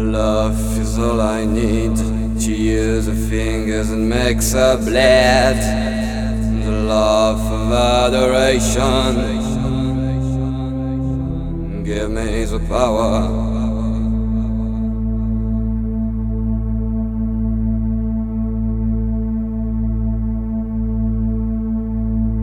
Love is all I need to use the fingers and makes her bleed. The love of adoration. Give me the power